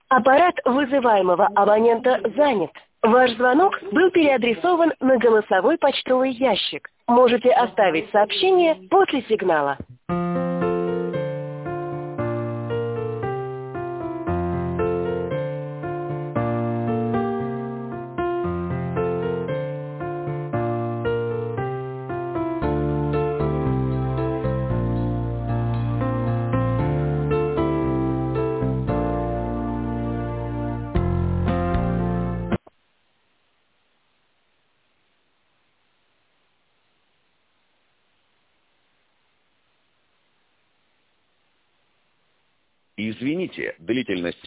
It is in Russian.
Аппарат вызываемого абонента занят. Ваш звонок был переадресован на голосовой почтовый ящик. Можете оставить сообщение после сигнала. Извините, длительность